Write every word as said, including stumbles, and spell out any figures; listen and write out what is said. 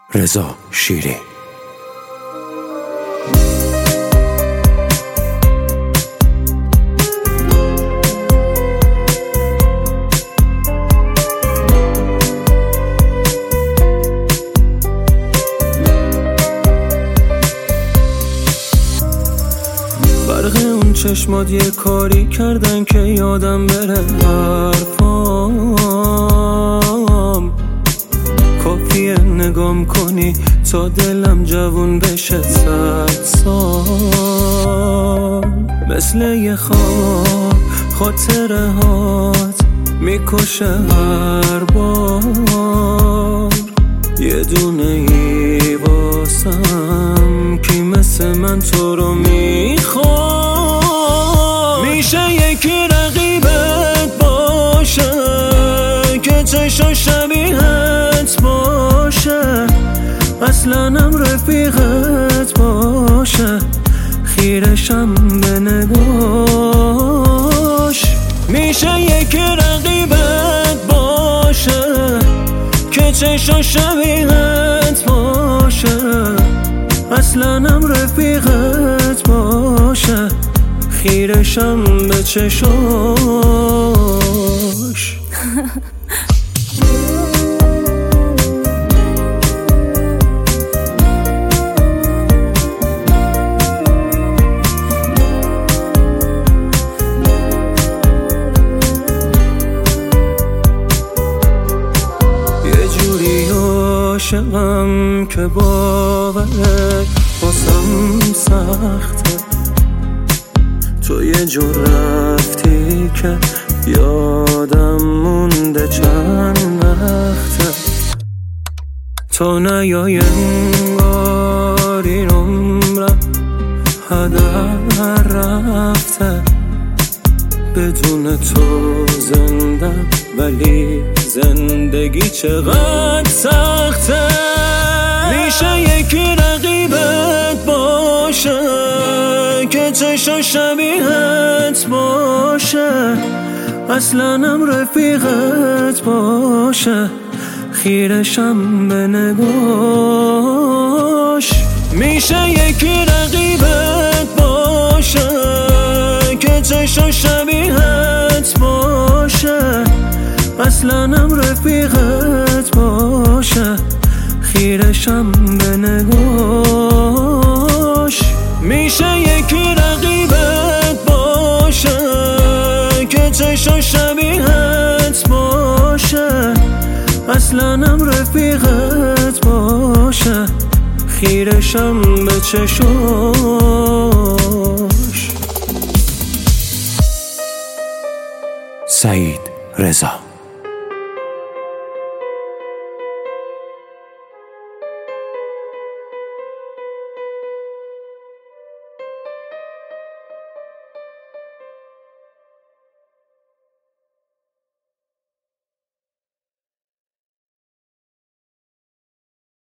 رضا شیری. برق اون چشمات یه کاری کردن که یادم بره حرفام. کافیه نگام کنی تا دلم جوون بشه صد سال. مثل یه خواب خاطره هات میکشه هر بار. یه دونه ای واسم کی مثل من تو رو میخواد. میشه یکی رقیبت باشه که چشم شبیهت باشه، اصلنم رفیقت باشه، خیرشم به نگاش. میشه یکی رقیبت باشه که چشم شبیهت باشه، اصلنم رفیقت باشه، خیرشم به چشاش. عاشقم که باورت واسم سخته. تو یه جور رفتی که یادم مونده چند وقته. تو نیای انگار این عمرم هدر رفته. بدون تو زندم ولی زندگی چقدر سخته. میشه یکی رقیبت باشه که چشم شبیهت باشه، اصلنم رفیقت باشه، خیرشم به نگاش. میشه یکی رقیبت باشه که چشم شبیهت باشه، اصلنم رفیقت باشه، خیرشم به نگاش. میشه یکی رقیبت باشه که چشم شبیهت باشه، اصلنم رفیقت باشه، خیرشم به چشاش. سعید رضا.